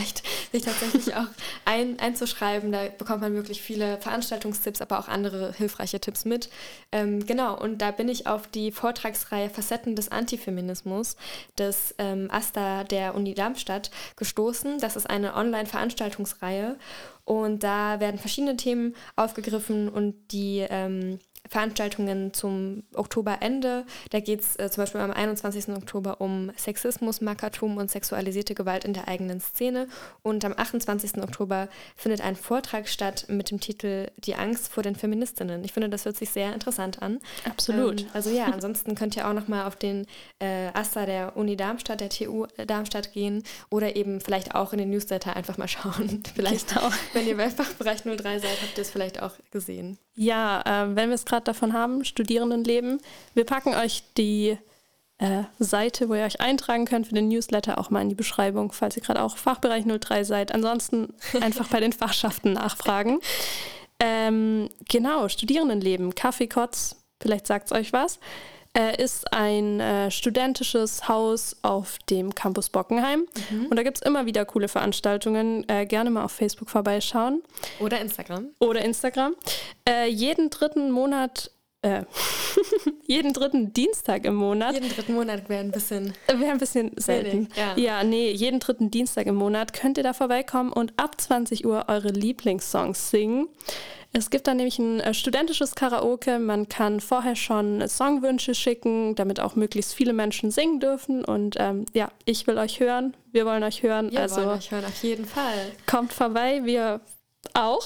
sich tatsächlich auch ein, einzuschreiben. Da bekommt man wirklich viele Veranstaltungstipps, aber auch andere hilfreiche Tipps mit. Ähm, genau, und da bin ich auf die Vortragsreihe Facetten des Antifeminismus des ähm, AStA der Uni Darmstadt gestoßen. Das ist eine Online-Veranstaltungsreihe und da werden verschiedene Themen aufgegriffen und die ähm, Veranstaltungen zum Oktoberende. Da geht es äh, zum Beispiel am einundzwanzigsten Oktober um Sexismus, Mackertum und sexualisierte Gewalt in der eigenen Szene. Und am achtundzwanzigsten Oktober findet ein Vortrag statt mit dem Titel Die Angst vor den Feministinnen. Ich finde, das hört sich sehr interessant an. Absolut. Ähm, also ja, ansonsten könnt ihr auch nochmal auf den äh, AStA der Uni Darmstadt, der T U Darmstadt gehen oder eben vielleicht auch in den Newsletter einfach mal schauen. Vielleicht auch, wenn ihr bei Fachbereich null drei seid, habt ihr es vielleicht auch gesehen. Ja, äh, wenn wir es gerade davon haben, Studierendenleben, wir packen euch die äh, Seite, wo ihr euch eintragen könnt für den Newsletter, auch mal in die Beschreibung, falls ihr gerade auch Fachbereich null drei seid. Ansonsten einfach bei den Fachschaften nachfragen. Ähm, genau, Studierendenleben, Kaffeekotz, vielleicht sagt es euch was, äh, ist ein äh, studentisches Haus auf dem Campus Bockenheim. Mhm. Und da gibt es immer wieder coole Veranstaltungen. Äh, gerne mal auf Facebook vorbeischauen. Oder Instagram. Oder Instagram. Äh, jeden dritten Monat, äh, jeden dritten Dienstag im Monat. Jeden dritten Monat wäre ein bisschen... Wäre ein bisschen selten. Wenig, ja. ja, nee, jeden dritten Dienstag im Monat könnt ihr da vorbeikommen und ab zwanzig Uhr eure Lieblingssongs singen. Es gibt dann nämlich ein äh, studentisches Karaoke. Man kann vorher schon Songwünsche schicken, damit auch möglichst viele Menschen singen dürfen. Und ähm, ja, ich will euch hören, wir wollen euch hören. Wir also wollen euch hören, auf jeden Fall. Kommt vorbei, wir auch.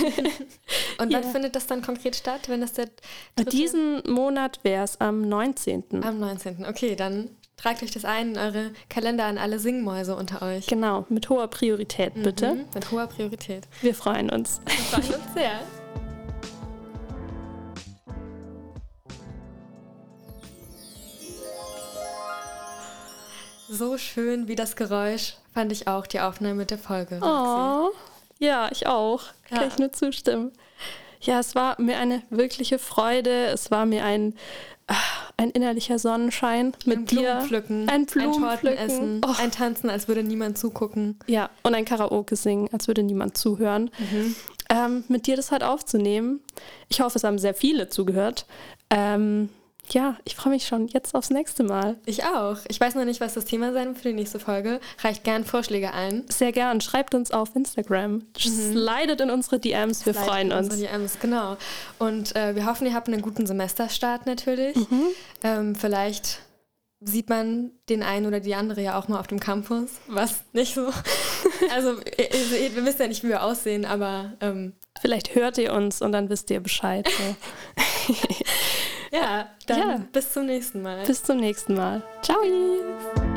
Und wann ja. findet das dann konkret statt? Wenn das der dritte? Diesen Monat wäre es am neunzehnten Am neunzehnten Okay, dann tragt euch das ein in eure Kalender an alle Singmäuse unter euch. Genau, mit hoher Priorität, bitte. Mhm, mit hoher Priorität. Wir freuen uns. Wir freuen uns sehr. So schön wie das Geräusch fand ich auch die Aufnahme der Folge. Oh, ja, ich auch. Ja. Kann ich nur zustimmen. Ja, es war mir eine wirkliche Freude. Es war mir ein, ein innerlicher Sonnenschein mit ein dir. Blumenpflücken, Ein Blumenpflücken. Ein Tortenessen, Oh. ein Tanzen, als würde niemand zugucken. Ja, und ein Karaoke singen, als würde niemand zuhören. Mhm. Ähm, mit dir das halt aufzunehmen. Ich hoffe, es haben sehr viele zugehört. Ähm, ja, ich freue mich schon jetzt aufs nächste Mal. Ich auch. Ich weiß noch nicht, was das Thema sein wird für die nächste Folge. Reicht gern Vorschläge ein. Sehr gern. Schreibt uns auf Instagram. Mhm. Slidet in unsere D Ms. Wir Slidet freuen in uns. Unsere D Ms, genau. Und äh, wir hoffen, ihr habt einen guten Semesterstart natürlich. Mhm. Ähm, vielleicht sieht man den einen oder die andere ja auch mal auf dem Campus, was nicht so... Also ihr, ihr wisst ja nicht, wie wir aussehen, aber... Ähm, vielleicht hört ihr uns und dann wisst ihr Bescheid. So. Ja, dann ja. bis zum nächsten Mal. Bis zum nächsten Mal. Ciao.